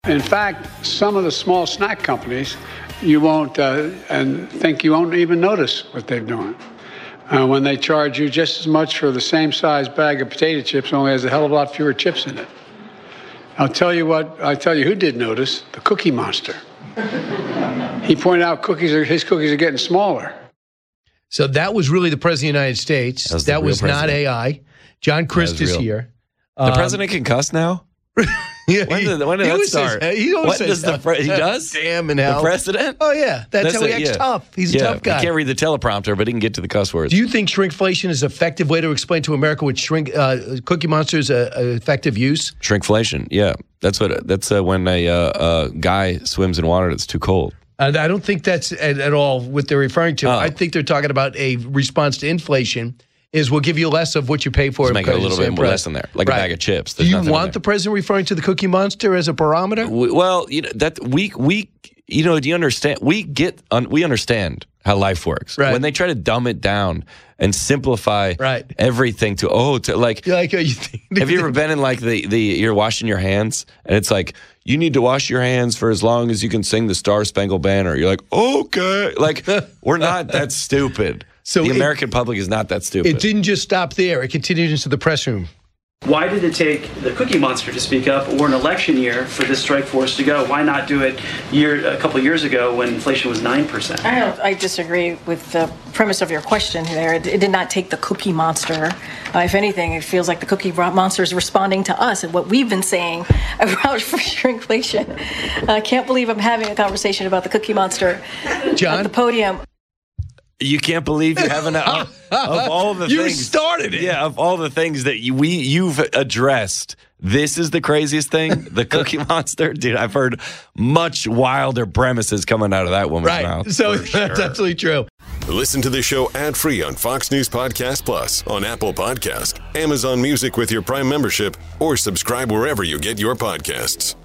In fact, some of the small snack companies, you won't and think you won't even notice what they're doing. When they charge you just as much for the same size bag of potato chips, only has a hell of a lot fewer chips in it. I'll tell you who did notice, the Cookie Monster. He pointed out his cookies are getting smaller. So that was really the President of the United States. That was not AI. John Crist is here. The president can cuss now? Yeah, when did that start? He does? Damn in hell. The president? Oh, yeah. That's how he acts tough. He's a tough guy. He can't read the teleprompter, but he can get to the cuss words. Do you think shrinkflation is an effective way to explain to America what Cookie Monster's effective use? Shrinkflation, yeah. That's when a guy swims in water that's too cold. I don't think that's at all what they're referring to. I think they're talking about a response to inflation. We'll give you less of what you pay for. Just make it a little bit more less in there, like a bag of chips. Do you want the president referring to the Cookie Monster as a barometer? Do you understand? We understand how life works. Right. When they try to dumb it down and simplify everything to like have you ever been in like you're washing your hands and it's like you need to wash your hands for as long as you can sing the Star Spangled Banner. You're like, okay, like we're not that stupid. So the American public is not that stupid. It didn't just stop there. It continued into the press room. Why did it take the Cookie Monster to speak up or an election year for this strike force to go? Why not do it a couple of years ago when inflation was 9%? I disagree with the premise of your question there. It did not take the Cookie Monster. If anything, it feels like the Cookie Monster is responding to us and what we've been saying about shrinkflation. I can't believe I'm having a conversation about the Cookie Monster at the podium. You can't believe you haven't of all the things. You started it. Yeah, of all the things that you've addressed, this is the craziest thing, the Cookie Monster. Dude, I've heard much wilder premises coming out of that woman's mouth. So that's absolutely true. Listen to the show ad-free on Fox News Podcast Plus, on Apple Podcast, Amazon Music with your Prime membership, or subscribe wherever you get your podcasts.